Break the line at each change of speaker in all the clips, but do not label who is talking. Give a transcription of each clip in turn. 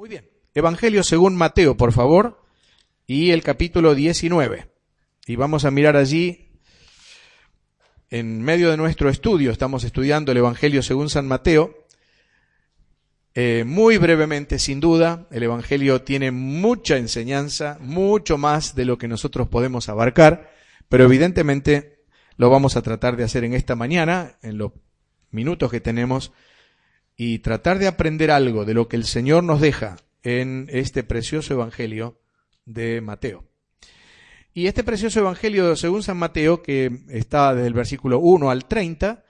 Muy bien. Evangelio según Mateo, por favor, y el capítulo 19. Y vamos a mirar allí, en medio de nuestro estudio, estamos estudiando el Evangelio según San Mateo. Muy brevemente, sin duda, el Evangelio tiene mucha enseñanza, mucho más de lo que nosotros podemos abarcar, pero evidentemente lo vamos a tratar de hacer en esta mañana, en los minutos que tenemos, y tratar de aprender algo de lo que el Señor nos deja en este precioso Evangelio de Mateo. Y este precioso Evangelio según San Mateo, que está desde el versículo 1 al 30,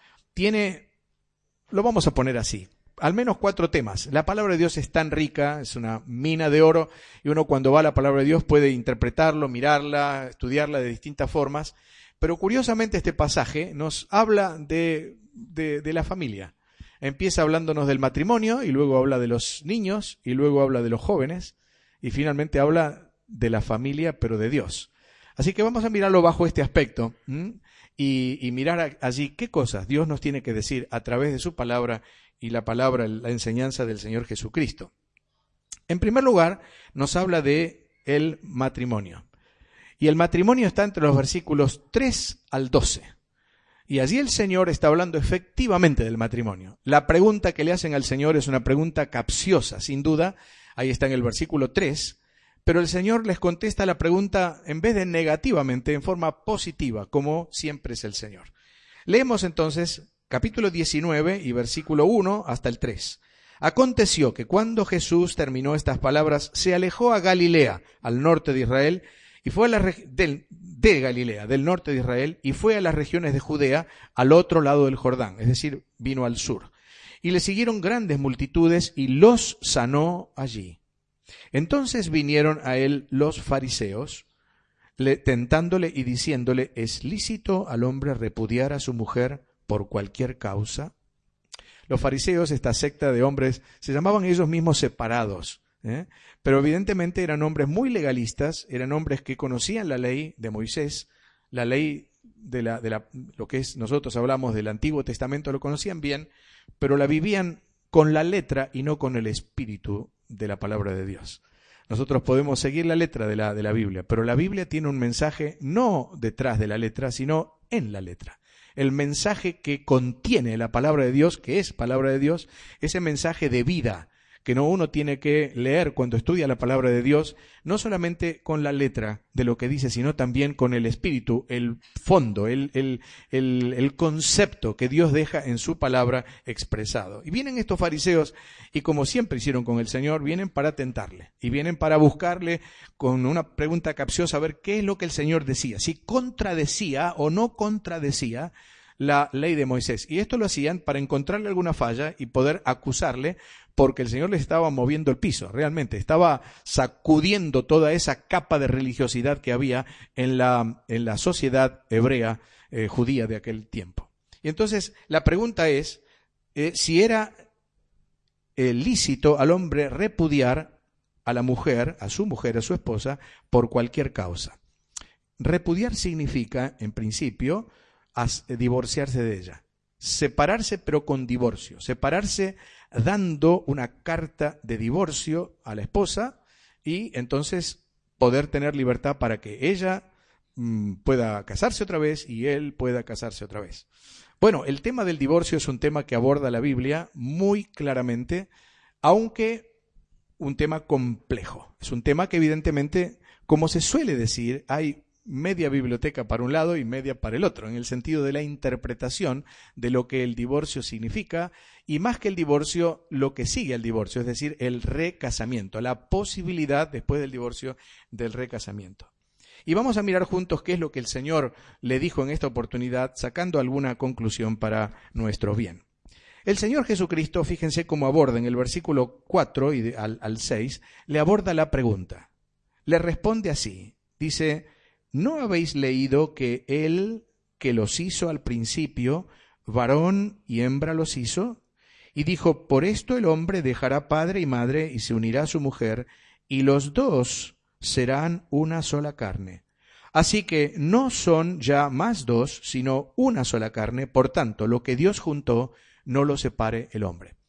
lo vamos a poner así, al menos 4 temas. La palabra de Dios es tan rica, es una mina de oro, y uno cuando va a la palabra de Dios puede interpretarlo, mirarla, estudiarla de distintas formas, pero curiosamente este pasaje nos habla de la familia. Empieza hablándonos del matrimonio, y luego habla de los niños, y luego habla de los jóvenes, y finalmente habla de la familia, pero de Dios. Así que vamos a mirarlo bajo este aspecto, y mirar allí qué cosas Dios nos tiene que decir a través de su palabra, y la palabra, la enseñanza del Señor Jesucristo. En primer lugar, nos habla de el matrimonio. Y el matrimonio está entre los versículos 3 al 12. Y allí el Señor está hablando efectivamente del matrimonio. La pregunta que le hacen al Señor es una pregunta capciosa, sin duda. Ahí está en el versículo 3. Pero el Señor les contesta la pregunta en vez de negativamente, en forma positiva, como siempre es el Señor. Leemos entonces capítulo 19 y versículo 1 hasta el 3. Aconteció que cuando Jesús terminó estas palabras, se alejó a Galilea, al norte de Israel, y fue a de Galilea, del norte de Israel, y fue a las regiones de Judea, al otro lado del Jordán, es decir, vino al sur. Y le siguieron grandes multitudes, y los sanó allí. Entonces vinieron a él los fariseos, tentándole y diciéndole, ¿es lícito al hombre repudiar a su mujer por cualquier causa? Los fariseos, esta secta de hombres, se llamaban ellos mismos separados, pero evidentemente eran hombres muy legalistas, eran hombres que conocían la ley de Moisés, la ley de lo que es, nosotros hablamos del Antiguo Testamento, lo conocían bien, pero la vivían con la letra y no con el espíritu de la palabra de Dios. Nosotros podemos seguir la letra de la Biblia, pero la Biblia tiene un mensaje no detrás de la letra, sino en la letra. El mensaje que contiene la palabra de Dios, que es palabra de Dios, ese mensaje de vida, que uno tiene que leer cuando estudia la palabra de Dios, no solamente con la letra de lo que dice, sino también con el espíritu, el fondo, el concepto que Dios deja en su palabra expresado. Y vienen estos fariseos, y como siempre hicieron con el Señor, vienen para tentarle, y vienen para buscarle con una pregunta capciosa, a ver qué es lo que el Señor decía, si contradecía o no contradecía la ley de Moisés. Y esto lo hacían para encontrarle alguna falla y poder acusarle, porque el Señor les estaba moviendo el piso, realmente, estaba sacudiendo toda esa capa de religiosidad que había en la sociedad hebrea, judía de aquel tiempo. Y entonces la pregunta es si era lícito al hombre repudiar a la mujer, a su esposa, por cualquier causa. Repudiar significa, en principio, divorciarse de ella. Separarse, pero con divorcio. Separarse dando una carta de divorcio a la esposa y entonces poder tener libertad para que ella pueda casarse otra vez y él pueda casarse otra vez. Bueno, el tema del divorcio es un tema que aborda la Biblia muy claramente, aunque un tema complejo. Es un tema que evidentemente, como se suele decir, hay media biblioteca para un lado y media para el otro, en el sentido de la interpretación de lo que el divorcio significa, y más que el divorcio, lo que sigue al divorcio, es decir, el recasamiento, la posibilidad después del divorcio del recasamiento. Y vamos a mirar juntos qué es lo que el Señor le dijo en esta oportunidad, sacando alguna conclusión para nuestro bien. El Señor Jesucristo, fíjense cómo aborda en el versículo 4 y al 6, le aborda la pregunta. Le responde así, dice, ¿no habéis leído que Él que los hizo al principio, varón y hembra los hizo? Y dijo, por esto el hombre dejará padre y madre y se unirá a su mujer, y los dos serán una sola carne. Así que no son ya más dos, sino una sola carne. Por tanto, lo que Dios juntó, no lo separe el hombre.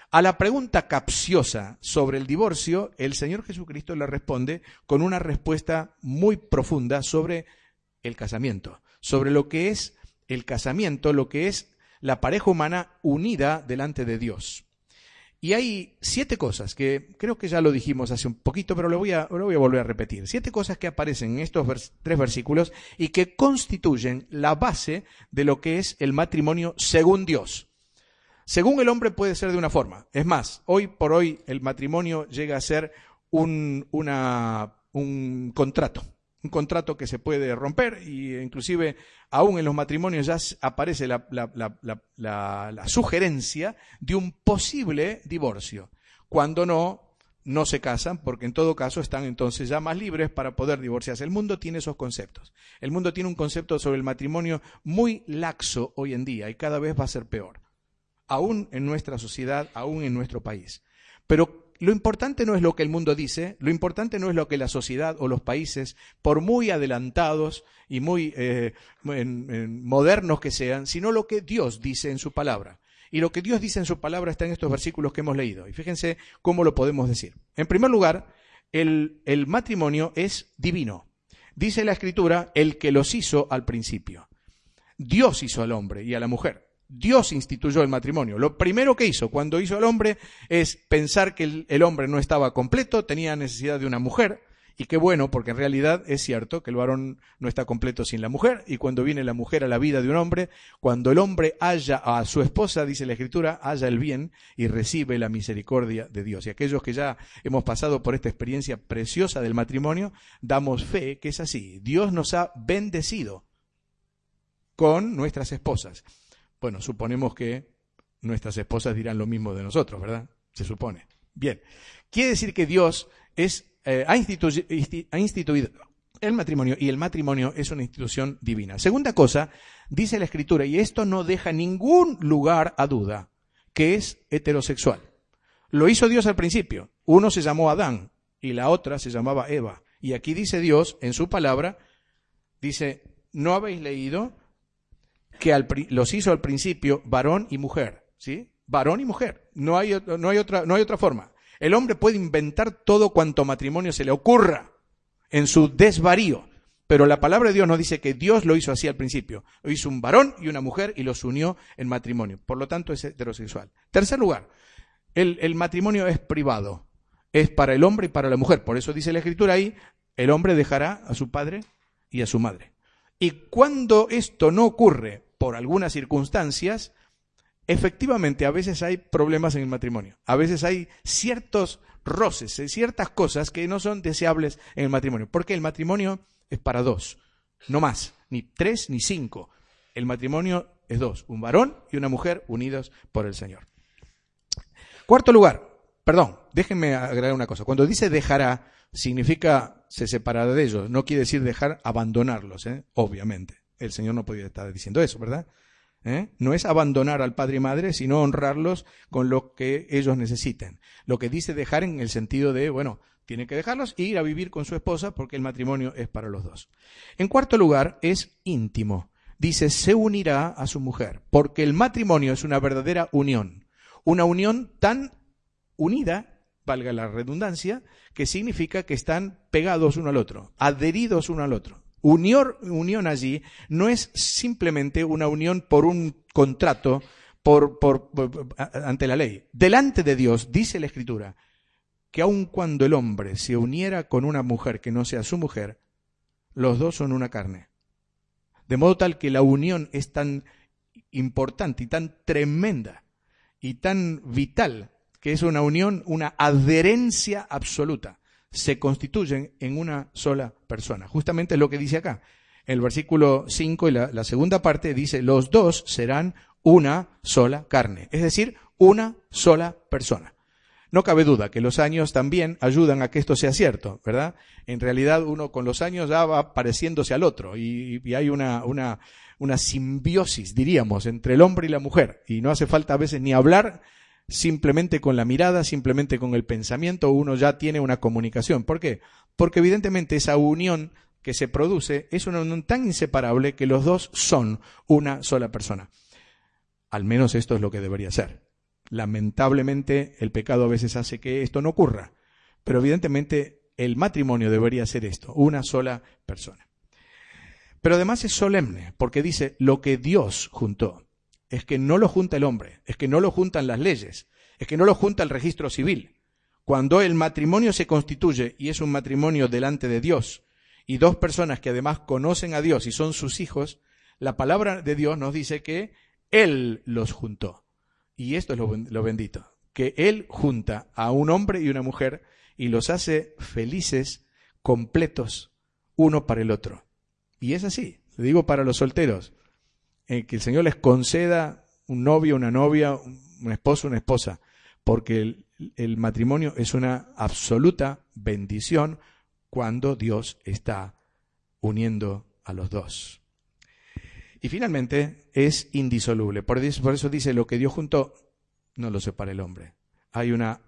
A la pregunta capciosa sobre el divorcio, el Señor Jesucristo le responde con una respuesta muy profunda sobre el casamiento, sobre lo que es el casamiento, lo que es la pareja humana unida delante de Dios. Y hay 7 cosas que creo que ya lo dijimos hace un poquito, pero lo voy a volver a repetir. 7 cosas que aparecen en estos 3 versículos y que constituyen la base de lo que es el matrimonio según Dios. Según el hombre puede ser de una forma. Es más, hoy por hoy el matrimonio llega a ser un contrato. Un contrato que se puede romper y inclusive aún en los matrimonios ya aparece la sugerencia de un posible divorcio. Cuando no se casan, porque en todo caso están entonces ya más libres para poder divorciarse. El mundo tiene esos conceptos. El mundo tiene un concepto sobre el matrimonio muy laxo hoy en día y cada vez va a ser peor. Aún en nuestra sociedad, aún en nuestro país. Pero lo importante no es lo que el mundo dice, lo importante no es lo que la sociedad o los países, por muy adelantados y muy modernos que sean, sino lo que Dios dice en su palabra. Y lo que Dios dice en su palabra está en estos versículos que hemos leído. Y fíjense cómo lo podemos decir. En primer lugar, el matrimonio es divino. Dice la Escritura, el que los hizo al principio. Dios hizo al hombre y a la mujer. Dios instituyó el matrimonio. Lo primero que hizo cuando hizo al hombre es pensar que el hombre no estaba completo, tenía necesidad de una mujer, y qué bueno, porque en realidad es cierto que el varón no está completo sin la mujer, y cuando viene la mujer a la vida de un hombre, cuando el hombre halla a su esposa, dice la Escritura, halla el bien y recibe la misericordia de Dios. Y aquellos que ya hemos pasado por esta experiencia preciosa del matrimonio, damos fe que es así. Dios nos ha bendecido con nuestras esposas. Bueno, suponemos que nuestras esposas dirán lo mismo de nosotros, ¿verdad? Se supone. Bien. Quiere decir que Dios ha instituido el matrimonio y el matrimonio es una institución divina. Segunda cosa, dice la Escritura, y esto no deja ningún lugar a duda, que es heterosexual. Lo hizo Dios al principio. Uno se llamó Adán y la otra se llamaba Eva. Y aquí dice Dios en su palabra, dice, ¿no habéis leído que los hizo al principio varón y mujer? ¿Sí? Varón y mujer. No hay otra forma. El hombre puede inventar todo cuanto matrimonio se le ocurra en su desvarío, pero la palabra de Dios nos dice que Dios lo hizo así al principio. Lo hizo un varón y una mujer y los unió en matrimonio. Por lo tanto es heterosexual. Tercer lugar, el matrimonio es privado. Es para el hombre y para la mujer. Por eso dice la Escritura ahí, el hombre dejará a su padre y a su madre. Y cuando esto no ocurre por algunas circunstancias, efectivamente a veces hay problemas en el matrimonio. A veces hay ciertos roces, ciertas cosas que no son deseables en el matrimonio. Porque el matrimonio es para 2, no más, ni 3 ni 5. El matrimonio es 2, un varón y una mujer unidos por el Señor. Cuarto lugar, déjenme agregar una cosa. Cuando dice dejará, significa se separará de ellos. No quiere decir dejar, abandonarlos, obviamente. El Señor no podía estar diciendo eso, ¿verdad? No es abandonar al padre y madre, sino honrarlos con lo que ellos necesiten. Lo que dice dejar en el sentido de, tiene que dejarlos e ir a vivir con su esposa porque el matrimonio es para los 2. En cuarto lugar, es íntimo. Dice, se unirá a su mujer, porque el matrimonio es una verdadera unión. Una unión tan unida, valga la redundancia, que significa que están pegados uno al otro, adheridos uno al otro. Unión allí no es simplemente una unión por un contrato ante la ley. Delante de Dios, dice la Escritura, que aun cuando el hombre se uniera con una mujer que no sea su mujer, los 2 son una carne. De modo tal que la unión es tan importante y tan tremenda y tan vital que es una unión, una adherencia absoluta. Se constituyen en una sola persona. Justamente es lo que dice acá. El versículo 5 y la segunda parte dice, los 2 serán una sola carne. Es decir, una sola persona. No cabe duda que los años también ayudan a que esto sea cierto, ¿verdad? En realidad uno con los años ya va pareciéndose al otro y hay una simbiosis, diríamos, entre el hombre y la mujer. Y no hace falta a veces ni hablar. Simplemente con la mirada, simplemente con el pensamiento, uno ya tiene una comunicación. ¿Por qué? Porque evidentemente esa unión que se produce es una unión tan inseparable que los 2 son una sola persona. Al menos esto es lo que debería ser. Lamentablemente, el pecado a veces hace que esto no ocurra, pero evidentemente el matrimonio debería ser esto, una sola persona. Pero además es solemne, porque dice, lo que Dios juntó, es que no lo junta el hombre, es que no lo juntan las leyes, es que no lo junta el registro civil. Cuando el matrimonio se constituye y es un matrimonio delante de Dios, y dos personas que además conocen a Dios y son sus hijos, la palabra de Dios nos dice que Él los juntó. Y esto es lo bendito, que Él junta a un hombre y una mujer y los hace felices, completos, uno para el otro. Y es así, le digo para los solteros, que el Señor les conceda un novio, una novia, un esposo, una esposa, porque el matrimonio es una absoluta bendición cuando Dios está uniendo a los dos. Y finalmente es indisoluble. Por eso dice, lo que Dios juntó, no lo separa el hombre. Hay una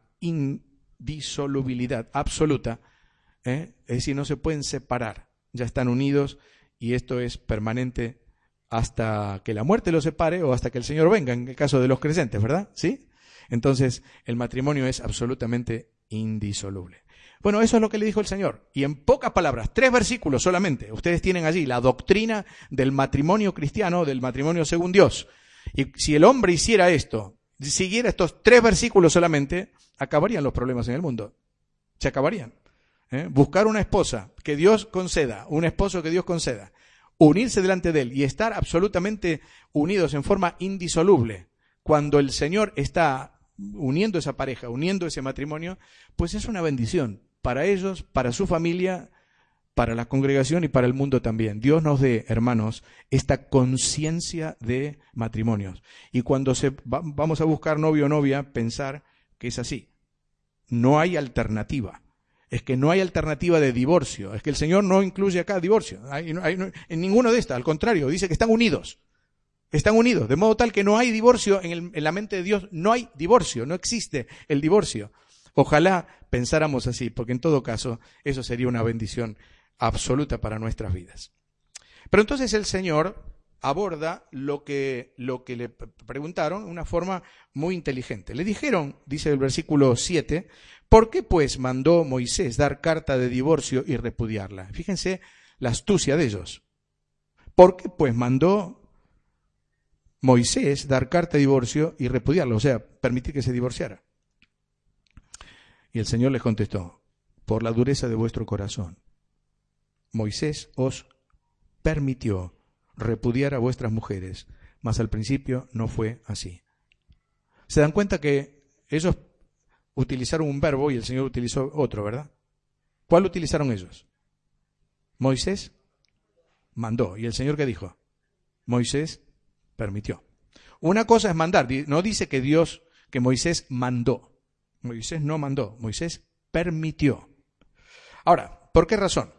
indisolubilidad absoluta, es decir, no se pueden separar. Ya están unidos y esto es permanente hasta que la muerte los separe o hasta que el Señor venga, en el caso de los creyentes, ¿verdad? ¿Sí? Entonces, el matrimonio es absolutamente indisoluble. Bueno, eso es lo que le dijo el Señor. Y en pocas palabras, 3 versículos solamente. Ustedes tienen allí la doctrina del matrimonio cristiano, del matrimonio según Dios. Y si el hombre hiciera esto, siguiera estos 3 versículos solamente, acabarían los problemas en el mundo. Se acabarían. Buscar una esposa que Dios conceda, un esposo que Dios conceda, unirse delante de Él y estar absolutamente unidos en forma indisoluble. Cuando el Señor está uniendo esa pareja, uniendo ese matrimonio, pues es una bendición para ellos, para su familia, para la congregación y para el mundo también. Dios nos dé, hermanos, esta conciencia de matrimonios. Y cuando vamos a buscar novio o novia, pensar que es así. No hay alternativa. Es que no hay alternativa de divorcio. Es que el Señor no incluye acá divorcio. En ninguno de estas. Al contrario, dice que están unidos. Están unidos. De modo tal que no hay divorcio en la mente de Dios. No hay divorcio. No existe el divorcio. Ojalá pensáramos así, porque en todo caso eso sería una bendición absoluta para nuestras vidas. Pero entonces el Señor aborda lo que le preguntaron de una forma muy inteligente. Le dijeron, dice el versículo 7, ¿por qué pues mandó Moisés dar carta de divorcio y repudiarla? Fíjense la astucia de ellos. ¿Por qué pues mandó Moisés dar carta de divorcio y repudiarla? O sea, permitir que se divorciara. Y el Señor les contestó, por la dureza de vuestro corazón. Moisés os permitió repudiar a vuestras mujeres, mas al principio no fue así. Se dan cuenta que ellos utilizaron un verbo y el Señor utilizó otro, ¿verdad? ¿Cuál utilizaron ellos? Moisés mandó. ¿Y el Señor qué dijo? Moisés permitió. Una cosa es mandar, no dice que Moisés mandó. Moisés no mandó, Moisés permitió. Ahora, ¿por qué razón?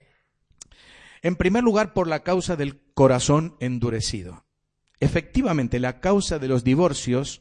En primer lugar, por la causa del corazón endurecido. Efectivamente, la causa de los divorcios,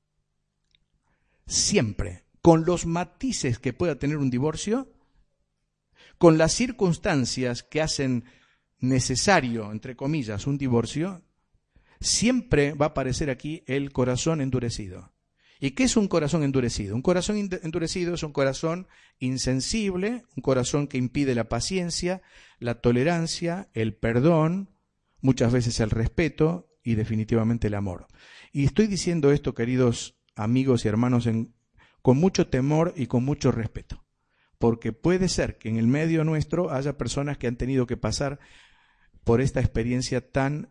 siempre, con los matices que pueda tener un divorcio, con las circunstancias que hacen necesario, entre comillas, un divorcio, siempre va a aparecer aquí el corazón endurecido. ¿Y qué es un corazón endurecido? Un corazón endurecido es un corazón insensible, un corazón que impide la paciencia, la tolerancia, el perdón, muchas veces el respeto y definitivamente el amor. Y estoy diciendo esto, queridos amigos y hermanos, con mucho temor y con mucho respeto, porque puede ser que en el medio nuestro haya personas que han tenido que pasar por esta experiencia tan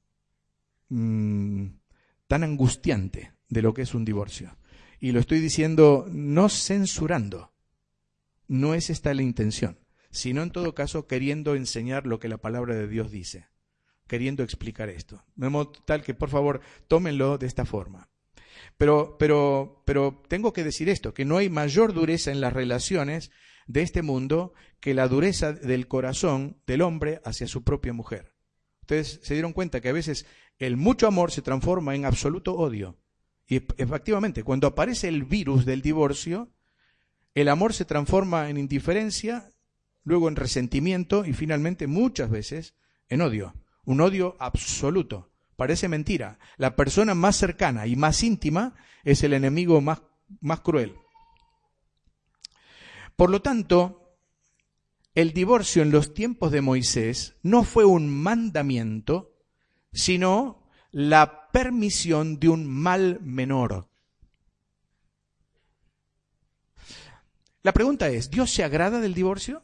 angustiante de lo que es un divorcio. Y lo estoy diciendo no censurando, no es esta la intención, sino en todo caso queriendo enseñar lo que la palabra de Dios dice, queriendo explicar esto. De modo tal que por favor tómenlo de esta forma. Pero tengo que decir esto, que no hay mayor dureza en las relaciones de este mundo que la dureza del corazón del hombre hacia su propia mujer. Ustedes se dieron cuenta que a veces el mucho amor se transforma en absoluto odio. Y efectivamente, cuando aparece el virus del divorcio, el amor se transforma en indiferencia, luego en resentimiento y finalmente muchas veces en odio. Un odio absoluto Parece mentira. La persona más cercana y más íntima es el enemigo más cruel. Por lo tanto, el divorcio en los tiempos de Moisés no fue un mandamiento, sino la permisión de un mal menor. La pregunta es, ¿Dios se agrada del divorcio?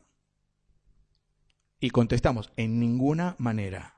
Y contestamos, en ninguna manera.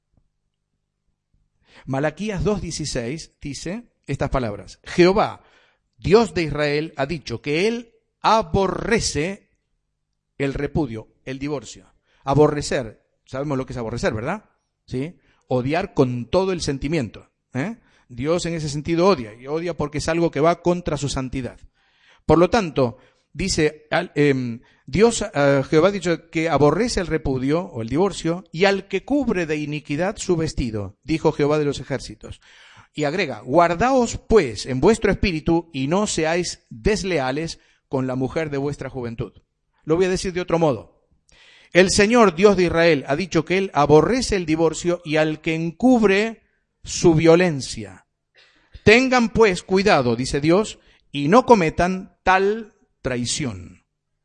Malaquías 2:16 dice estas palabras: Jehová, Dios de Israel, ha dicho que Él aborrece el repudio, el divorcio. Aborrecer, sabemos lo que es aborrecer, ¿verdad? ¿Sí? Odiar con todo el sentimiento. Dios en ese sentido odia, y odia porque es algo que va contra su santidad. Por lo tanto, dice, Jehová ha dicho que aborrece el repudio o el divorcio y al que cubre de iniquidad su vestido, dijo Jehová de los ejércitos. Y agrega, guardaos pues en vuestro espíritu y no seáis desleales con la mujer de vuestra juventud. Lo voy a decir de otro modo. El Señor Dios de Israel ha dicho que Él aborrece el divorcio y al que encubre su violencia. Tengan pues cuidado, dice Dios, y no cometan tal traición.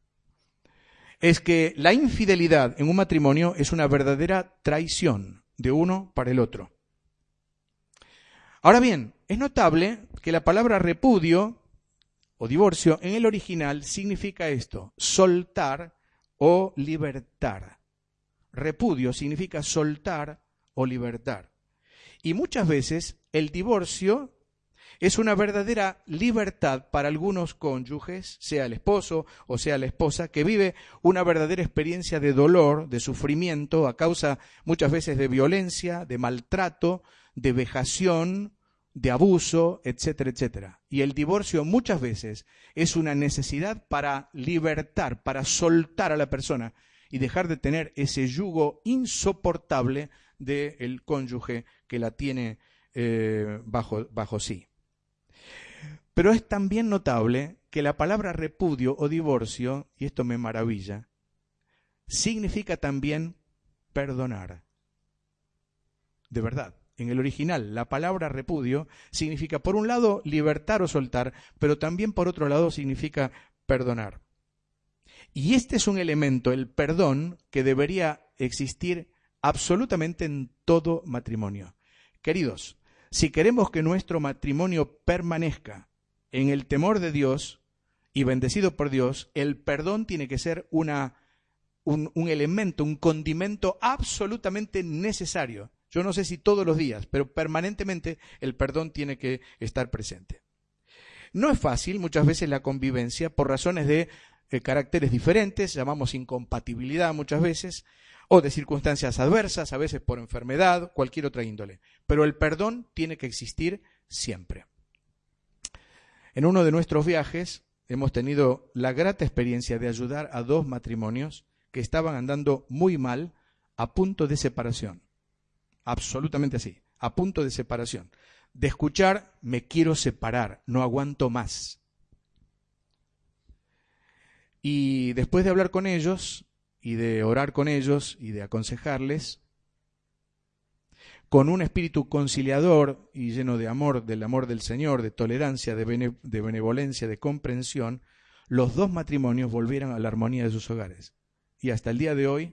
Es que la infidelidad en un matrimonio es una verdadera traición de uno para el otro. Ahora bien, es notable que la palabra repudio o divorcio en el original significa esto: soltar o libertar. Repudio significa soltar o libertar. Y muchas veces el divorcio es una verdadera libertad para algunos cónyuges, sea el esposo o sea la esposa, que vive una verdadera experiencia de dolor, de sufrimiento, a causa muchas veces de violencia, de maltrato, de vejación, de abuso, etcétera, etcétera. Y el divorcio muchas veces es una necesidad para libertar, para soltar a la persona y dejar de tener ese yugo insoportable del cónyuge que la tiene bajo sí. Pero es también notable que la palabra repudio o divorcio, y esto me maravilla, significa también perdonar. De verdad, en el original, la palabra repudio significa, por un lado, libertar o soltar, pero también, por otro lado, significa perdonar. Y este es un elemento, el perdón, que debería existir absolutamente en todo matrimonio. Queridos, si queremos que nuestro matrimonio permanezca en el temor de Dios y bendecido por Dios, el perdón tiene que ser un elemento, un condimento absolutamente necesario. Yo no sé si todos los días, pero permanentemente el perdón tiene que estar presente. No es fácil muchas veces la convivencia por razones de caracteres diferentes, llamamos incompatibilidad muchas veces, o de circunstancias adversas, a veces por enfermedad, cualquier otra índole. Pero el perdón tiene que existir siempre. En uno de nuestros viajes hemos tenido la grata experiencia de ayudar a 2 matrimonios que estaban andando muy mal, a punto de separación. Absolutamente así, a punto de separación. De escuchar, me quiero separar, no aguanto más. Y después de hablar con ellos, y de orar con ellos, y de aconsejarles, con un espíritu conciliador y lleno de amor, del amor del Señor, de tolerancia, de benevolencia, de comprensión, los 2 matrimonios volvieron a la armonía de sus hogares. Y hasta el día de hoy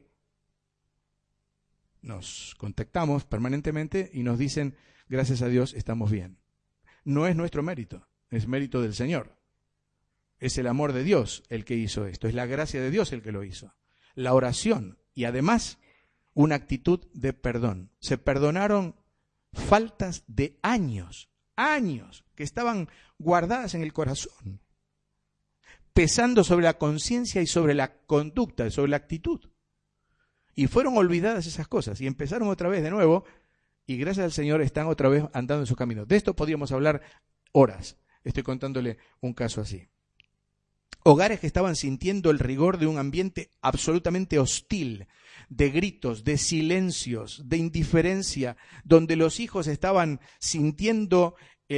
nos contactamos permanentemente y nos dicen, gracias a Dios estamos bien. No es nuestro mérito, es mérito del Señor. Es el amor de Dios el que hizo esto, es la gracia de Dios el que lo hizo. La oración y además una actitud de perdón. Se perdonaron faltas de años que estaban guardadas en el corazón, pesando sobre la conciencia y sobre la conducta, sobre la actitud. Y fueron olvidadas esas cosas y empezaron otra vez de nuevo y gracias al Señor están otra vez andando en su camino. De esto podríamos hablar horas. Estoy contándole un caso así. Hogares que estaban sintiendo el rigor de un ambiente absolutamente hostil, de gritos, de silencios, de indiferencia, donde los hijos estaban sintiendo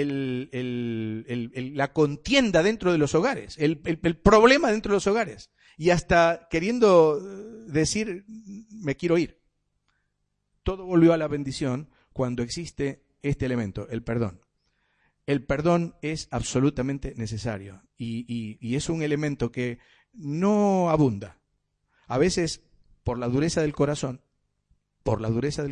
la contienda dentro de los hogares, el problema dentro de los hogares, y hasta queriendo decir, me quiero ir. Todo volvió a la bendición cuando existe este elemento, el perdón. El perdón es absolutamente necesario y es un elemento que no abunda. A veces, por la dureza del corazón, por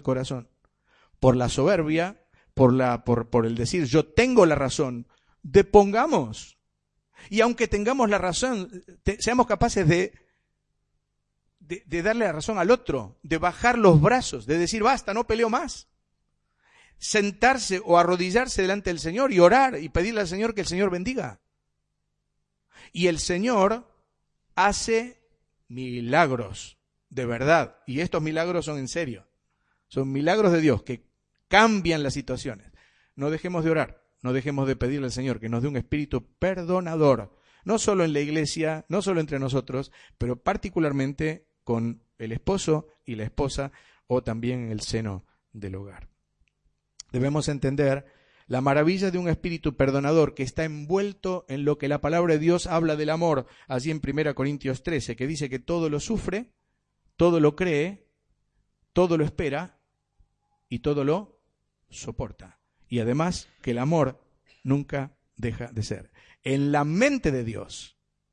la soberbia, por el decir yo tengo la razón, depongamos. Y aunque tengamos la razón, seamos capaces de darle la razón al otro, de bajar los brazos, de decir basta, no peleo más. Sentarse o arrodillarse delante del Señor y orar y pedirle al Señor que el Señor bendiga. Y el Señor hace milagros, de verdad. Y estos milagros son en serio. Son milagros de Dios que cambian las situaciones. No dejemos de orar, no dejemos de pedirle al Señor que nos dé un espíritu perdonador. No solo en la iglesia, no solo entre nosotros, pero particularmente con el esposo y la esposa o también en el seno del hogar. Debemos entender la maravilla de un espíritu perdonador que está envuelto en lo que la palabra de Dios habla del amor, allí en 1 Corintios 13, que dice que todo lo sufre, todo lo cree, todo lo espera y todo lo soporta. Y además que el amor nunca deja de ser. En la mente de Dios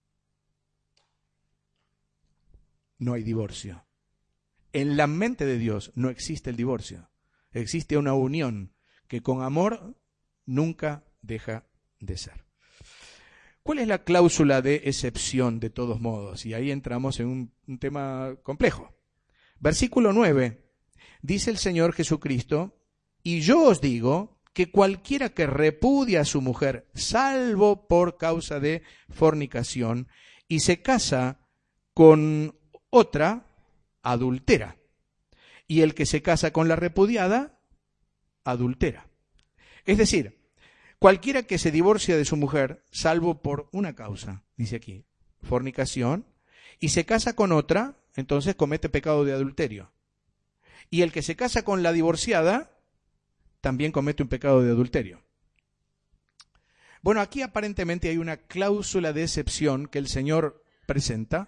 no hay divorcio. En la mente de Dios no existe el divorcio. Existe una unión que con amor nunca deja de ser. ¿Cuál es la cláusula de excepción de todos modos? Y ahí entramos en un tema complejo. Versículo 9, dice el Señor Jesucristo, y yo os digo que cualquiera que repudia a su mujer, salvo por causa de fornicación, y se casa con otra, adultera. Y el que se casa con la repudiada, adultera. Es decir, cualquiera que se divorcia de su mujer, salvo por una causa, dice aquí, fornicación, y se casa con otra, entonces comete pecado de adulterio. Y el que se casa con la divorciada, también comete un pecado de adulterio. Bueno, aquí aparentemente hay una cláusula de excepción que el Señor presenta,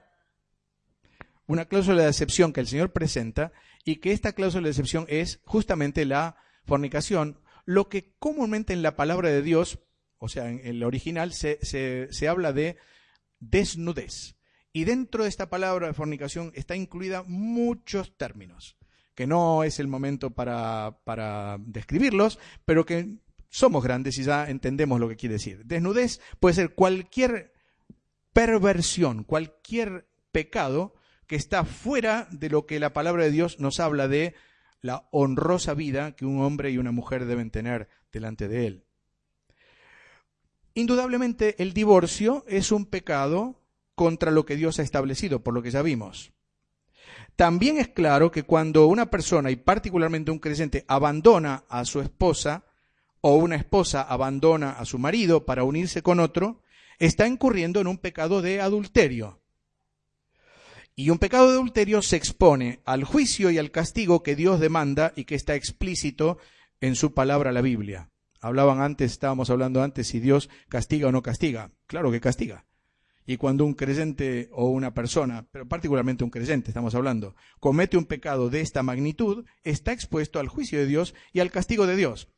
y que esta cláusula de excepción es justamente la fornicación, lo que comúnmente en la palabra de Dios, o sea, en el original, se habla de desnudez. Y dentro de esta palabra de fornicación está incluida muchos términos, que no es el momento para describirlos, pero que somos grandes y ya entendemos lo que quiere decir. Desnudez puede ser cualquier perversión, cualquier pecado que está fuera de lo que la palabra de Dios nos habla de la honrosa vida que un hombre y una mujer deben tener delante de Él. Indudablemente el divorcio es un pecado contra lo que Dios ha establecido, por lo que ya vimos. También es claro que cuando una persona, y particularmente un creyente, abandona a su esposa o una esposa abandona a su marido para unirse con otro, está incurriendo en un pecado de adulterio. Y un pecado de adulterio se expone al juicio y al castigo que Dios demanda y que está explícito en su palabra, la Biblia. Estábamos hablando antes si Dios castiga o no castiga. Claro que castiga. Y cuando un creyente o una persona, pero particularmente un creyente estamos hablando, comete un pecado de esta magnitud, está expuesto al juicio de Dios y al castigo de Dios.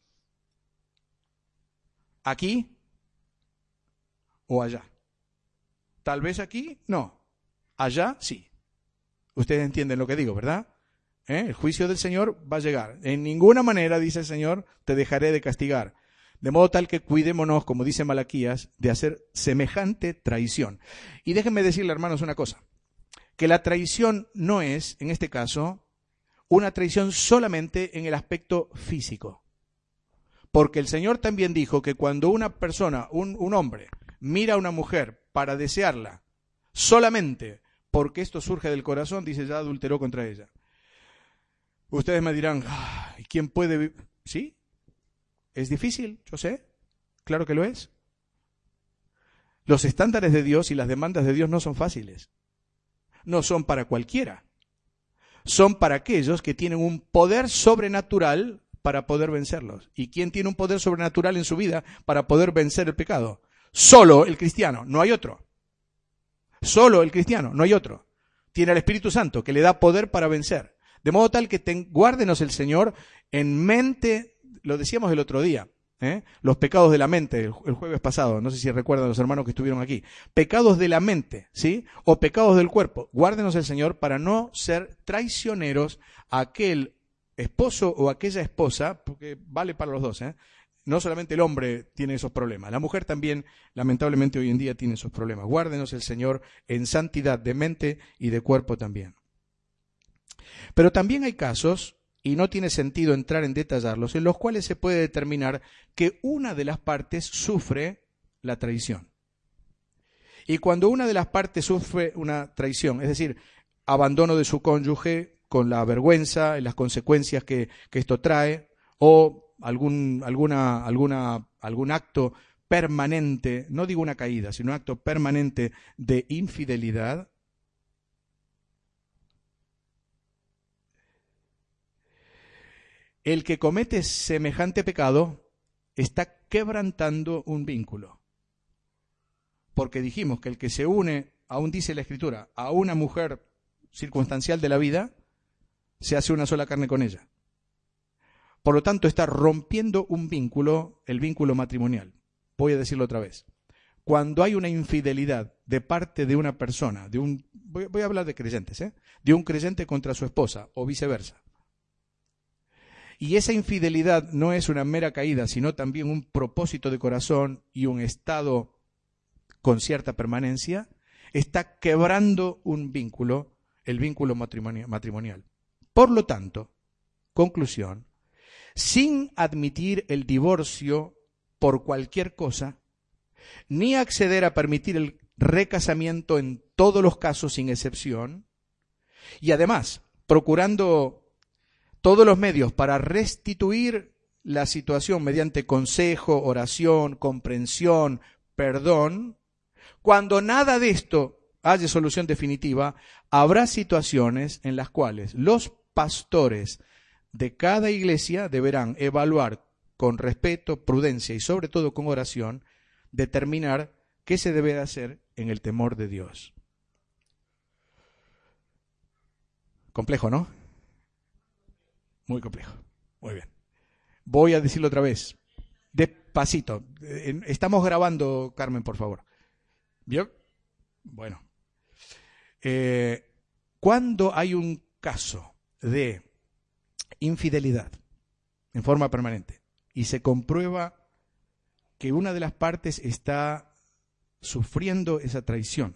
Aquí o allá. Tal vez aquí, no. Allá, sí. Ustedes entienden lo que digo, ¿verdad? El juicio del Señor va a llegar. En ninguna manera, dice el Señor, te dejaré de castigar. De modo tal que cuidémonos, como dice Malaquías, de hacer semejante traición. Y déjenme decirle, hermanos, una cosa. Que la traición no es, en este caso, una traición solamente en el aspecto físico. Porque el Señor también dijo que cuando una persona, un hombre, mira a una mujer para desearla, solamente porque esto surge del corazón, dice, ya adulteró contra ella. Ustedes me dirán, ¿quién puede vivir? ¿Sí? ¿Es difícil? Yo sé. Claro que lo es. Los estándares de Dios y las demandas de Dios no son fáciles. No son para cualquiera. Son para aquellos que tienen un poder sobrenatural para poder vencerlos. ¿Y quién tiene un poder sobrenatural en su vida para poder vencer el pecado? Solo el cristiano, no hay otro. Solo el cristiano, no hay otro. Tiene al Espíritu Santo que le da poder para vencer. De modo tal que guárdenos el Señor en mente, lo decíamos el otro día, los pecados de la mente, el jueves pasado, no sé si recuerdan los hermanos que estuvieron aquí. Pecados de la mente, ¿sí? O pecados del cuerpo. Guárdenos el Señor para no ser traicioneros a aquel esposo o aquella esposa, porque vale para los dos, No solamente el hombre tiene esos problemas, la mujer también, lamentablemente hoy en día tiene esos problemas. Guárdenos el Señor en santidad de mente y de cuerpo también. Pero también hay casos, y no tiene sentido entrar en detallarlos, en los cuales se puede determinar que una de las partes sufre la traición. Y cuando una de las partes sufre una traición, es decir, abandono de su cónyuge con la vergüenza y las consecuencias que esto trae, o algún acto permanente, no digo una caída, sino un acto permanente de infidelidad, el que comete semejante pecado está quebrantando un vínculo. Porque dijimos que el que se une, aún dice la Escritura, a una mujer circunstancial de la vida, se hace una sola carne con ella. Por lo tanto, está rompiendo un vínculo, el vínculo matrimonial. Voy a decirlo otra vez. Cuando hay una infidelidad de parte de una persona, voy a hablar de creyentes, de un creyente contra su esposa o viceversa, y esa infidelidad no es una mera caída, sino también un propósito de corazón y un estado con cierta permanencia, está quebrando un vínculo, el vínculo matrimonial. Por lo tanto, conclusión, sin admitir el divorcio por cualquier cosa, ni acceder a permitir el recasamiento en todos los casos sin excepción, y además procurando todos los medios para restituir la situación mediante consejo, oración, comprensión, perdón, cuando nada de esto haya solución definitiva, habrá situaciones en las cuales los pastores de cada iglesia deberán evaluar con respeto, prudencia y sobre todo con oración, determinar qué se debe hacer en el temor de Dios. Complejo, ¿no? Muy complejo. Muy bien. Voy a decirlo otra vez. Despacito. Estamos grabando, Carmen, por favor. ¿Vio? Bueno. Cuando hay un caso de infidelidad en forma permanente y se comprueba que una de las partes está sufriendo esa traición,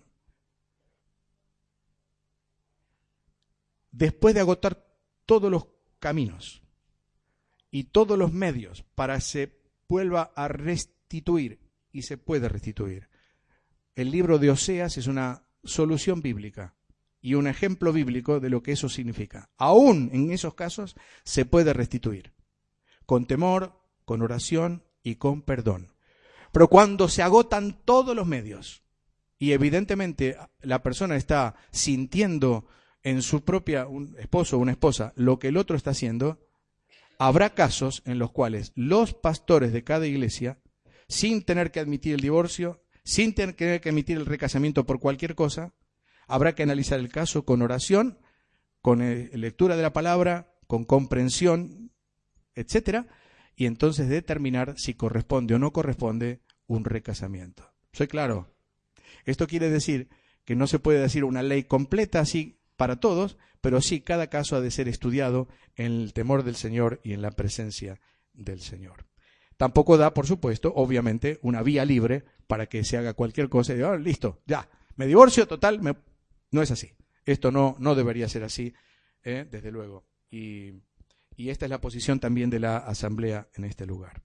después de agotar todos los caminos y todos los medios para que se vuelva a restituir, y se puede restituir. El libro de Oseas es una solución bíblica y un ejemplo bíblico de lo que eso significa. Aún en esos casos se puede restituir, con temor, con oración y con perdón. Pero cuando se agotan todos los medios y evidentemente la persona está sintiendo en su propia, un esposo o una esposa, lo que el otro está haciendo, habrá casos en los cuales los pastores de cada iglesia, sin tener que admitir el divorcio, sin tener que admitir el recasamiento por cualquier cosa, habrá que analizar el caso con oración, con lectura de la palabra, con comprensión, etcétera, y entonces determinar si corresponde o no corresponde un recasamiento. ¿Soy claro? Esto quiere decir que no se puede decir una ley completa así para todos, pero sí cada caso ha de ser estudiado en el temor del Señor y en la presencia del Señor. Tampoco da, por supuesto, obviamente, una vía libre para que se haga cualquier cosa y diga, listo, ya, me divorcio, total, no es así. Esto no debería ser así, desde luego. Y esta es la posición también de la asamblea en este lugar.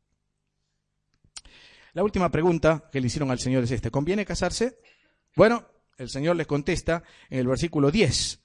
La última pregunta que le hicieron al Señor es esta: ¿conviene casarse? Bueno, el Señor les contesta en el versículo 10.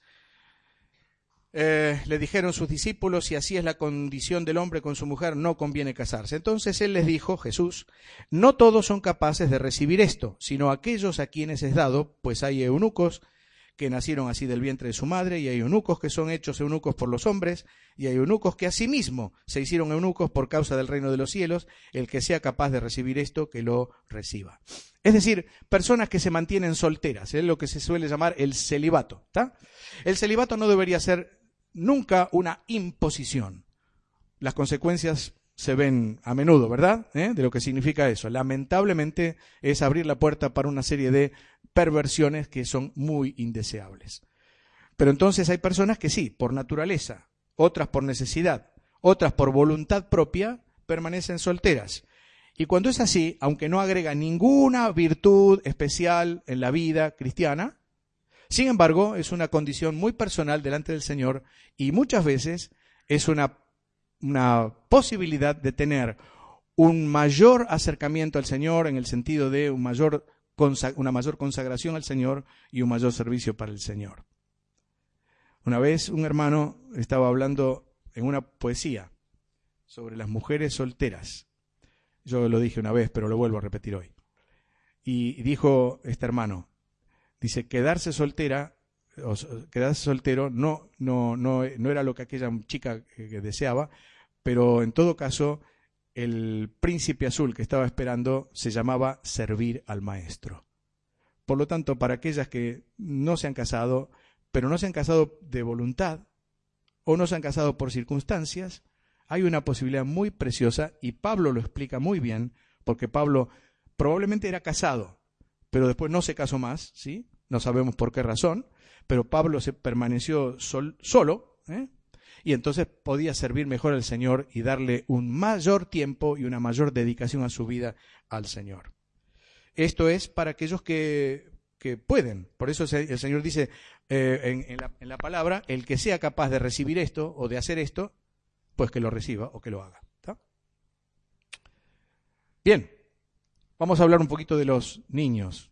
Le dijeron sus discípulos, si así es la condición del hombre con su mujer, no conviene casarse. Entonces Él les dijo, Jesús, no todos son capaces de recibir esto, sino aquellos a quienes es dado, pues hay eunucos que nacieron así del vientre de su madre, y hay eunucos que son hechos eunucos por los hombres, y hay eunucos que asimismo se hicieron eunucos por causa del reino de los cielos. El que sea capaz de recibir esto, que lo reciba. Es decir, personas que se mantienen solteras, es lo que se suele llamar el celibato, ¿está? El celibato no debería ser nunca una imposición. Las consecuencias se ven a menudo, ¿verdad? De lo que significa eso. Lamentablemente es abrir la puerta para una serie de perversiones que son muy indeseables. Pero entonces hay personas que sí, por naturaleza, otras por necesidad, otras por voluntad propia, permanecen solteras. Y cuando es así, aunque no agrega ninguna virtud especial en la vida cristiana, sin embargo, es una condición muy personal delante del Señor y muchas veces es una posibilidad de tener un mayor acercamiento al Señor en el sentido de una mayor consagración al Señor y un mayor servicio para el Señor. Una vez un hermano estaba hablando en una poesía sobre las mujeres solteras. Yo lo dije una vez, pero lo vuelvo a repetir hoy. Y dijo este hermano, dice, quedarse soltero no era lo que aquella chica que deseaba, pero en todo caso el príncipe azul que estaba esperando se llamaba servir al maestro. Por lo tanto, para aquellas que no se han casado, pero no se han casado de voluntad o no se han casado por circunstancias, hay una posibilidad muy preciosa y Pablo lo explica muy bien, porque Pablo probablemente era casado, pero después no se casó más, ¿sí? No sabemos por qué razón, pero Pablo se permaneció solo, y entonces podía servir mejor al Señor y darle un mayor tiempo y una mayor dedicación a su vida al Señor. Esto es para aquellos que pueden. Por eso el Señor dice en la palabra, el que sea capaz de recibir esto o de hacer esto, pues que lo reciba o que lo haga. ¿Está? Bien, vamos a hablar un poquito de los niños.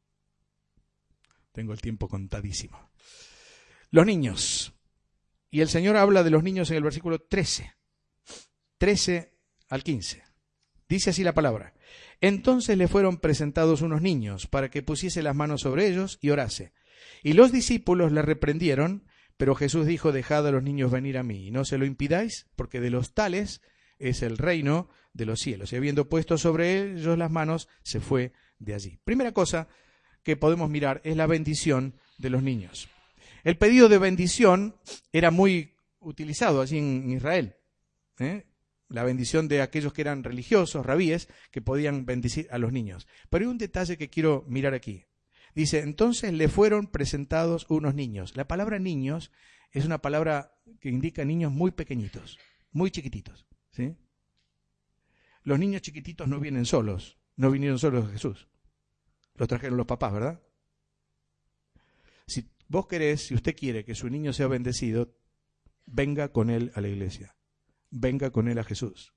Tengo el tiempo contadísimo. Los niños. Y el Señor habla de los niños en el versículo 13 al 15. Dice así la palabra. Entonces le fueron presentados unos niños para que pusiese las manos sobre ellos y orase. Y los discípulos le reprendieron, pero Jesús dijo, dejad a los niños venir a mí, y no se lo impidáis, porque de los tales es el reino de los cielos. Y habiendo puesto sobre ellos las manos, se fue de allí. Primera cosa que podemos mirar es la bendición de los niños. El pedido de bendición era muy utilizado allí en Israel. La bendición de aquellos que eran religiosos, rabíes, que podían bendecir a los niños. Pero hay un detalle que quiero mirar aquí. Dice, entonces le fueron presentados unos niños. La palabra niños es una palabra que indica niños muy pequeñitos, muy chiquititos, ¿sí? Los niños chiquititos no vienen solos, no vinieron solos a Jesús. Los trajeron los papás, ¿verdad? Si vos querés, si usted quiere que su niño sea bendecido, venga con él a la iglesia. Venga con él a Jesús.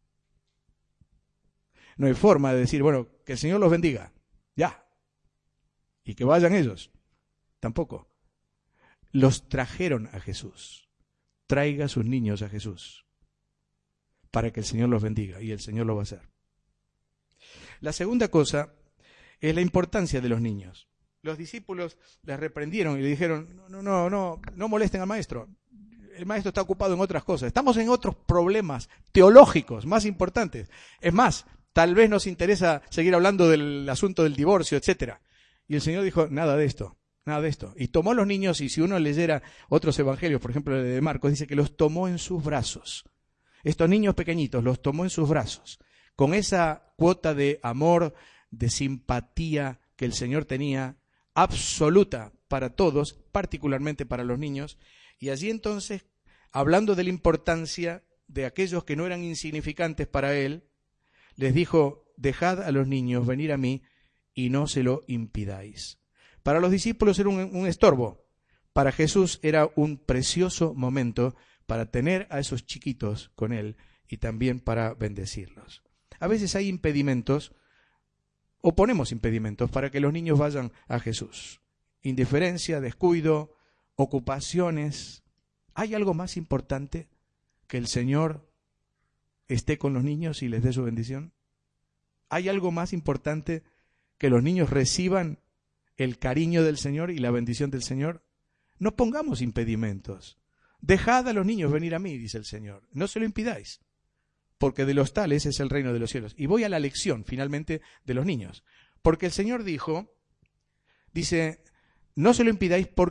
No hay forma de decir, bueno, que el Señor los bendiga. Ya. Y que vayan ellos. Tampoco. Los trajeron a Jesús. Traiga a sus niños a Jesús. Para que el Señor los bendiga. Y el Señor lo va a hacer. La segunda cosa es la importancia de los niños. Los discípulos les reprendieron y le dijeron, no molesten al maestro. El maestro está ocupado en otras cosas. Estamos en otros problemas teológicos más importantes. Es más, tal vez nos interesa seguir hablando del asunto del divorcio, etcétera. Y el Señor dijo, nada de esto. Y tomó a los niños, y si uno leyera otros evangelios, por ejemplo el de Marcos, dice que los tomó en sus brazos. Estos niños pequeñitos los tomó en sus brazos, con esa cuota de amor, de simpatía que el Señor tenía, absoluta para todos, particularmente para los niños. Y allí entonces, hablando de la importancia de aquellos que no eran insignificantes para Él, les dijo, dejad a los niños venir a mí y no se lo impidáis. Para los discípulos era un estorbo. Para Jesús era un precioso momento para tener a esos chiquitos con Él y también para bendecirlos. A veces hay impedimentos, o ponemos impedimentos para que los niños vayan a Jesús. Indiferencia, descuido, ocupaciones. ¿Hay algo más importante que el Señor esté con los niños y les dé su bendición? ¿Hay algo más importante que los niños reciban el cariño del Señor y la bendición del Señor? No pongamos impedimentos. Dejad a los niños venir a mí, dice el Señor. No se lo impidáis, porque de los tales es el reino de los cielos. Y voy a la lección, finalmente, de los niños. Porque el Señor dice, no se lo impidáis porque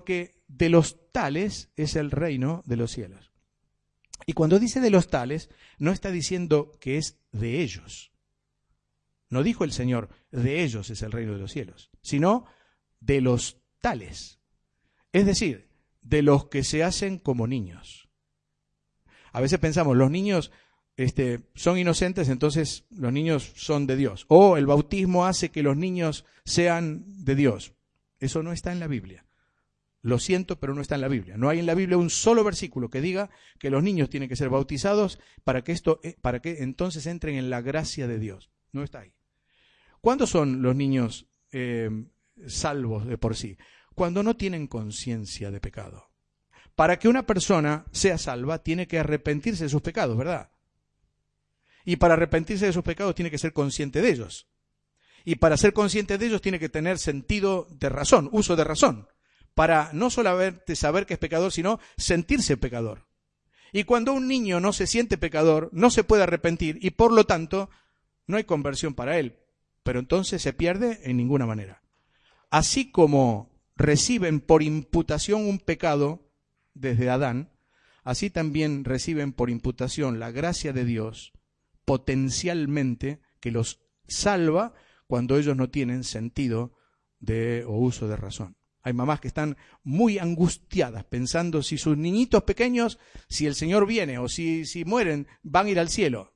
de los tales es el reino de los cielos. Y cuando dice de los tales, no está diciendo que es de ellos. No dijo el Señor, de ellos es el reino de los cielos, sino de los tales. Es decir, de los que se hacen como niños. A veces pensamos, los niños son inocentes, entonces los niños son de Dios. O el bautismo hace que los niños sean de Dios. Eso no está en la Biblia. Lo siento, pero no está en la Biblia. No hay en la Biblia un solo versículo que diga que los niños tienen que ser bautizados para que entonces entren en la gracia de Dios. No está ahí. ¿Cuándo son los niños salvos de por sí? Cuando no tienen conciencia de pecado. Para que una persona sea salva, tiene que arrepentirse de sus pecados, ¿verdad? Y para arrepentirse de sus pecados tiene que ser consciente de ellos. Y para ser consciente de ellos tiene que tener sentido de razón, uso de razón. Para no solamente saber que es pecador, sino sentirse pecador. Y cuando un niño no se siente pecador, no se puede arrepentir y por lo tanto no hay conversión para él. Pero entonces se pierde en ninguna manera. Así como reciben por imputación un pecado desde Adán, así también reciben por imputación la gracia de Dios potencialmente que los salva cuando ellos no tienen sentido o uso de razón. Hay mamás que están muy angustiadas pensando si sus niñitos pequeños, si el Señor viene o si mueren, van a ir al cielo.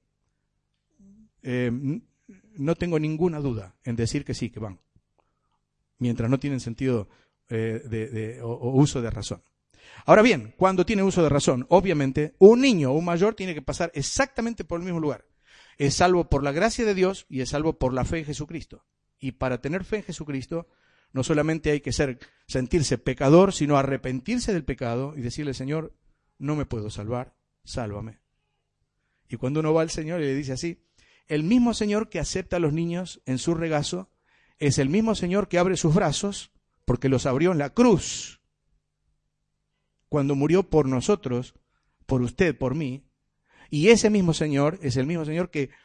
No tengo ninguna duda en decir que sí, que van, mientras no tienen sentido o uso de razón. Ahora bien, cuando tiene uso de razón, obviamente, un niño o un mayor tiene que pasar exactamente por el mismo lugar. Es salvo por la gracia de Dios y es salvo por la fe en Jesucristo. Y para tener fe en Jesucristo, no solamente hay que sentirse pecador, sino arrepentirse del pecado y decirle, Señor, no me puedo salvar, sálvame. Y cuando uno va al Señor y le dice así, el mismo Señor que acepta a los niños en su regazo, es el mismo Señor que abre sus brazos, porque los abrió en la cruz, cuando murió por nosotros, por usted, por mí, y ese mismo Señor es el mismo Señor que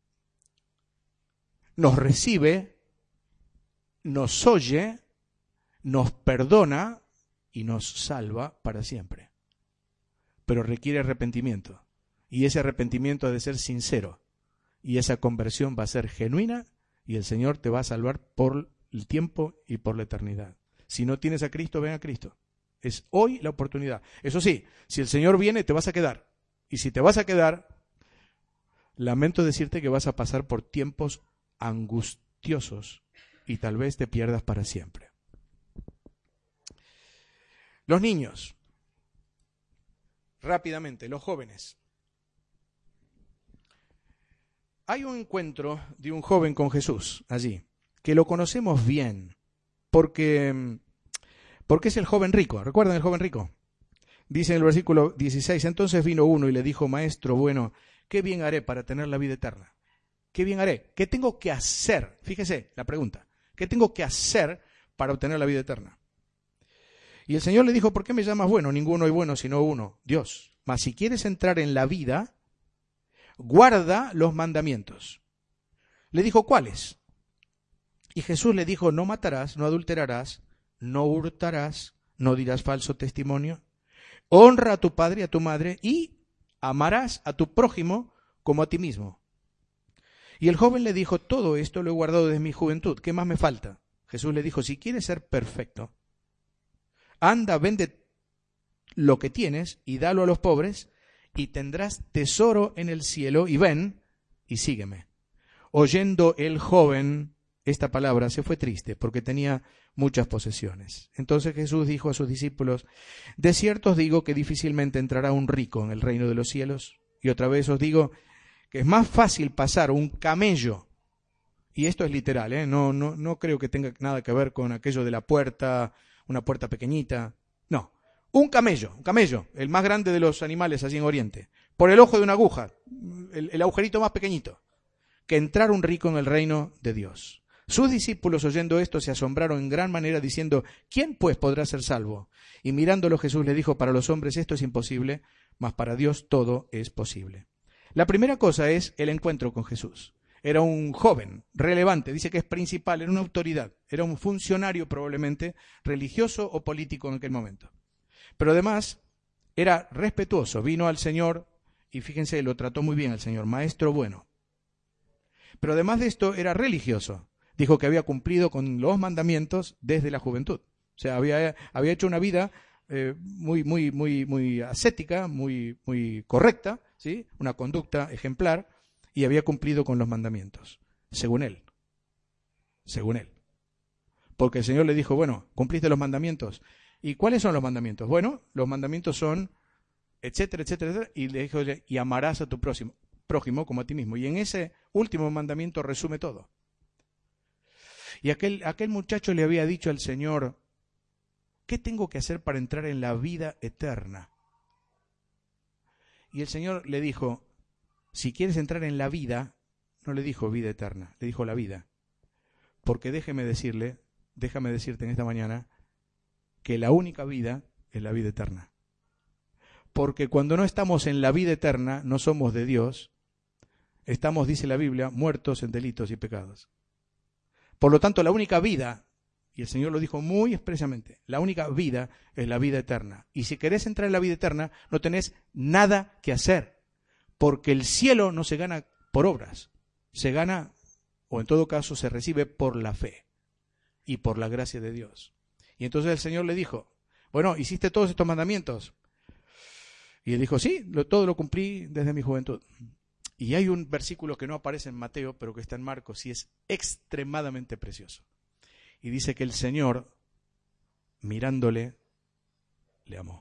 nos recibe, nos oye, nos perdona y nos salva para siempre. Pero requiere arrepentimiento. Y ese arrepentimiento ha de ser sincero. Y esa conversión va a ser genuina y el Señor te va a salvar por el tiempo y por la eternidad. Si no tienes a Cristo, ven a Cristo. Es hoy la oportunidad. Eso sí, si el Señor viene, te vas a quedar. Y si te vas a quedar, lamento decirte que vas a pasar por tiempos angustiosos y tal vez te pierdas para siempre. Los niños, rápidamente, los jóvenes. Hay un encuentro de un joven con Jesús allí, que lo conocemos bien, porque es el joven rico. ¿Recuerdan el joven rico? Dice en el versículo 16, entonces vino uno y le dijo, maestro bueno, ¿qué bien haré para tener la vida eterna? ¿Qué bien haré? ¿Qué tengo que hacer? Fíjese la pregunta. ¿Qué tengo que hacer para obtener la vida eterna? Y el Señor le dijo, ¿por qué me llamas bueno? Ninguno hay bueno sino uno, Dios. Mas si quieres entrar en la vida, guarda los mandamientos. Le dijo, ¿cuáles? Y Jesús le dijo, no matarás, no adulterarás, no hurtarás, no dirás falso testimonio, honra a tu padre y a tu madre y amarás a tu prójimo como a ti mismo. Y el joven le dijo, todo esto lo he guardado desde mi juventud, ¿qué más me falta? Jesús le dijo, si quieres ser perfecto, anda, vende lo que tienes y dalo a los pobres y tendrás tesoro en el cielo y ven y sígueme. Oyendo el joven esta palabra se fue triste porque tenía muchas posesiones. Entonces Jesús dijo a sus discípulos, de cierto os digo que difícilmente entrará un rico en el reino de los cielos. Y otra vez os digo que es más fácil pasar un camello, y esto es literal, no creo que tenga nada que ver con aquello de la puerta, una puerta pequeñita, no, un camello, el más grande de los animales allí en Oriente, por el ojo de una aguja, el agujerito más pequeñito, que entrar un rico en el reino de Dios. Sus discípulos oyendo esto se asombraron en gran manera diciendo, ¿quién pues podrá ser salvo? Y mirándolo Jesús le dijo, para los hombres esto es imposible, mas para Dios todo es posible. La primera cosa es el encuentro con Jesús. Era un joven relevante, dice que es principal, era una autoridad, era un funcionario probablemente religioso o político en aquel momento. Pero además era respetuoso, vino al Señor y fíjense, lo trató muy bien al Señor, maestro bueno. Pero además de esto era religioso. Dijo que había cumplido con los mandamientos desde la juventud. O sea, había hecho una vida muy ascética, muy correcta, ¿sí? Una conducta ejemplar, y había cumplido con los mandamientos, según él. Según él. Porque el Señor le dijo, bueno, cumpliste los mandamientos. ¿Y cuáles son los mandamientos? Bueno, los mandamientos son, etcétera, etcétera, etcétera, y le dijo, y amarás a tu prójimo como a ti mismo. Y en ese último mandamiento resume todo. Y aquel muchacho le había dicho al Señor, ¿qué tengo que hacer para entrar en la vida eterna? Y el Señor le dijo, si quieres entrar en la vida, no le dijo vida eterna, le dijo la vida. Porque déjame decirte en esta mañana, que la única vida es la vida eterna. Porque cuando no estamos en la vida eterna, no somos de Dios, estamos, dice la Biblia, muertos en delitos y pecados. Por lo tanto, la única vida, y el Señor lo dijo muy expresamente, la única vida es la vida eterna. Y si querés entrar en la vida eterna, no tenés nada que hacer, porque el cielo no se gana por obras, se gana, o en todo caso se recibe por la fe y por la gracia de Dios. Y entonces el Señor le dijo, bueno, ¿hiciste todos estos mandamientos? Y él dijo, sí, todo lo cumplí desde mi juventud. Y hay un versículo que no aparece en Mateo, pero que está en Marcos, y es extremadamente precioso. Y dice que el Señor, mirándole, le amó.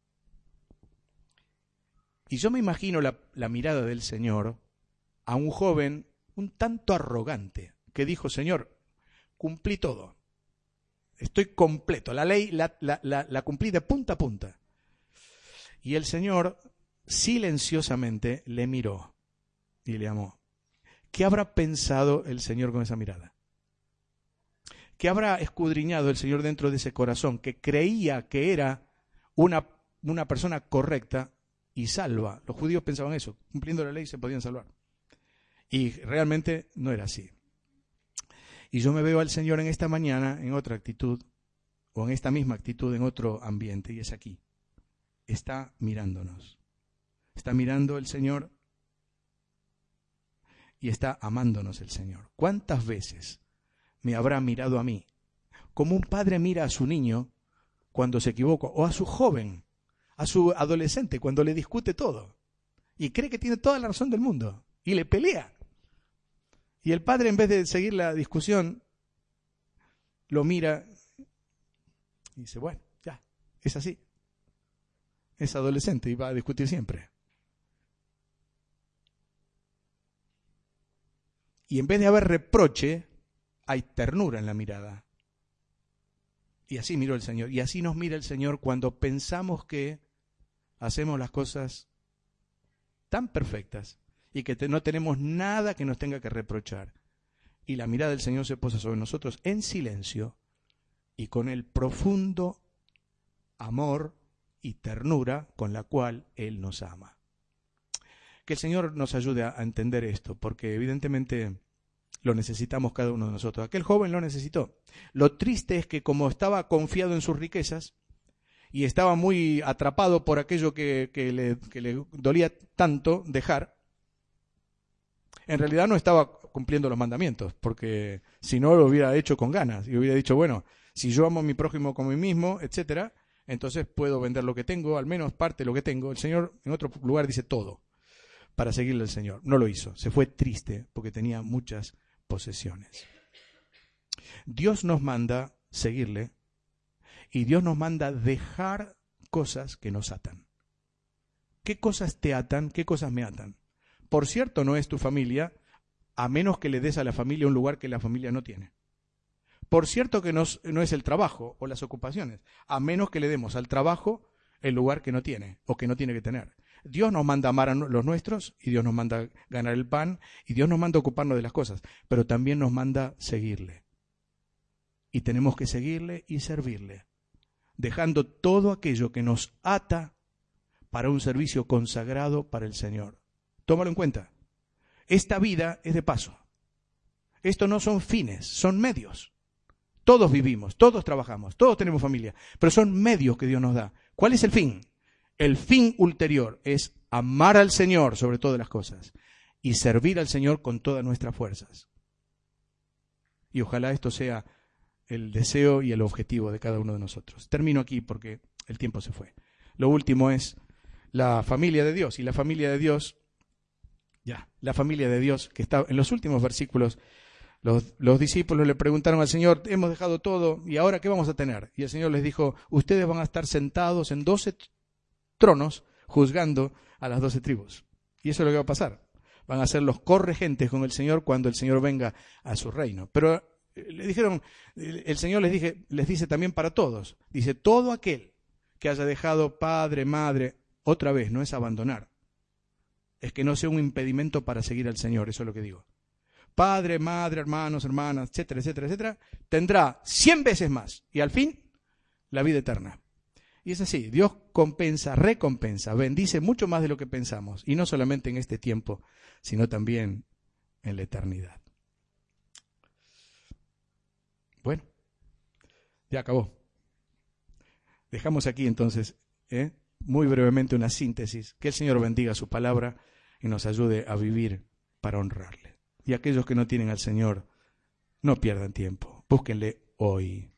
Y yo me imagino la mirada del Señor a un joven un tanto arrogante, que dijo, Señor, cumplí todo. Estoy completo, la ley la cumplí de punta a punta. Y el Señor silenciosamente le miró y le amó. ¿Qué habrá pensado el Señor con esa mirada? ¿Qué habrá escudriñado el Señor dentro de ese corazón que creía que era una persona correcta y salva? Los judíos pensaban eso, cumpliendo la ley se podían salvar. Y realmente no era así. Y yo me veo al Señor en esta mañana en otra actitud, o en esta misma actitud en otro ambiente, y es aquí. Está mirándonos. Está mirando el Señor y está amándonos el Señor. ¿Cuántas veces me habrá mirado a mí como un padre mira a su niño cuando se equivoca, o a su joven, a su adolescente cuando le discute todo y cree que tiene toda la razón del mundo y le pelea? Y el padre, en vez de seguir la discusión, lo mira y dice, bueno, ya, es así. Es adolescente y va a discutir siempre. Y en vez de haber reproche, hay ternura en la mirada. Y así miró el Señor. Y así nos mira el Señor cuando pensamos que hacemos las cosas tan perfectas y que no tenemos nada que nos tenga que reprochar. Y la mirada del Señor se posa sobre nosotros en silencio y con el profundo amor y ternura con la cual Él nos ama. Que el Señor nos ayude a entender esto, porque evidentemente lo necesitamos cada uno de nosotros. Aquel joven lo necesitó. Lo triste es que como estaba confiado en sus riquezas y estaba muy atrapado por aquello que le dolía tanto dejar, en realidad no estaba cumpliendo los mandamientos, porque si no lo hubiera hecho con ganas y hubiera dicho, bueno, si yo amo a mi prójimo como a mí mismo, etcétera, entonces puedo vender lo que tengo, al menos parte de lo que tengo. El Señor en otro lugar dice todo para seguirle al Señor. No lo hizo, se fue triste porque tenía muchas posesiones. Dios nos manda seguirle y Dios nos manda dejar cosas que nos atan. ¿Qué cosas te atan? ¿Qué cosas me atan? Por cierto, no es tu familia, a menos que le des a la familia un lugar que la familia no tiene. Por cierto que no es el trabajo o las ocupaciones, a menos que le demos al trabajo el lugar que no tiene o que no tiene que tener. Dios nos manda amar a los nuestros y Dios nos manda ganar el pan y Dios nos manda ocuparnos de las cosas, pero también nos manda seguirle. Y tenemos que seguirle y servirle, dejando todo aquello que nos ata para un servicio consagrado para el Señor. Tómalo en cuenta. Esta vida es de paso. Esto no son fines, son medios. Todos vivimos, todos trabajamos, todos tenemos familia, pero son medios que Dios nos da ¿Cuál es el fin? El fin ulterior es amar al Señor sobre todas las cosas y servir al Señor con todas nuestras fuerzas. Y ojalá esto sea el deseo y el objetivo de cada uno de nosotros. Termino aquí porque el tiempo se fue. Lo último es la familia de Dios. Y la familia de Dios, la familia de Dios que está en los últimos versículos, los discípulos le preguntaron al Señor, hemos dejado todo, ¿y ahora qué vamos a tener? Y el Señor les dijo, ustedes van a estar sentados en 12 tronos juzgando a las 12 tribus. Y eso es lo que va a pasar. Van a ser los corregentes con el Señor cuando el Señor venga a su reino. Pero le dijeron, el Señor les dice también para todos. Dice, todo aquel que haya dejado padre, madre, otra vez, no es abandonar. Es que no sea un impedimento para seguir al Señor, eso es lo que digo. Padre, madre, hermanos, hermanas, etcétera, etcétera, etcétera, tendrá 100 veces más. Y al fin, la vida eterna. Y es así, Dios compensa, recompensa, bendice mucho más de lo que pensamos. Y no solamente en este tiempo, sino también en la eternidad. Bueno, ya acabó. Dejamos aquí entonces, muy brevemente una síntesis. Que el Señor bendiga su palabra y nos ayude a vivir para honrarle. Y aquellos que no tienen al Señor, no pierdan tiempo. Búsquenle hoy,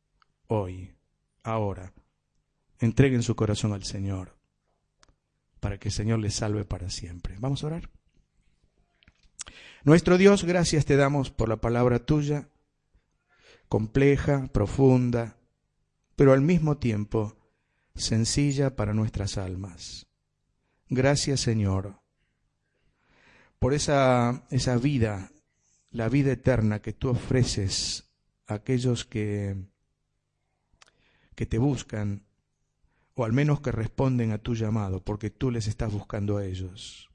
ahora. Entreguen su corazón al Señor para que el Señor les salve para siempre. Vamos a orar. Nuestro Dios, gracias te damos por la palabra tuya, compleja, profunda, pero al mismo tiempo sencilla para nuestras almas. Gracias, Señor, por esa vida, la vida eterna que tú ofreces a aquellos que te buscan, o al menos que responden a tu llamado, porque tú les estás buscando a ellos.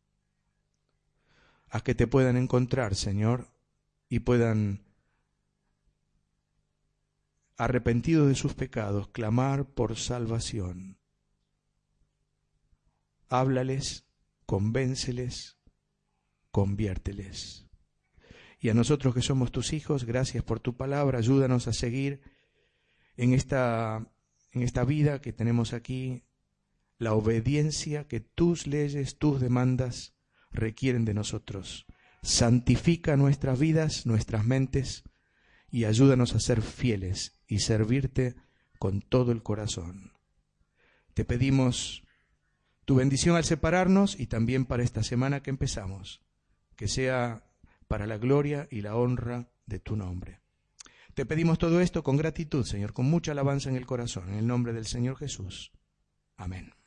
A que te puedan encontrar, Señor, y puedan, arrepentidos de sus pecados, clamar por salvación. Háblales, convénceles, conviérteles. Y a nosotros que somos tus hijos, gracias por tu palabra, ayúdanos a seguir en esta vida que tenemos aquí, la obediencia que tus leyes, tus demandas requieren de nosotros. Santifica nuestras vidas, nuestras mentes, y ayúdanos a ser fieles y servirte con todo el corazón. Te pedimos tu bendición al separarnos y también para esta semana que empezamos, que sea para la gloria y la honra de tu nombre. Te pedimos todo esto con gratitud, Señor, con mucha alabanza en el corazón, en el nombre del Señor Jesús. Amén.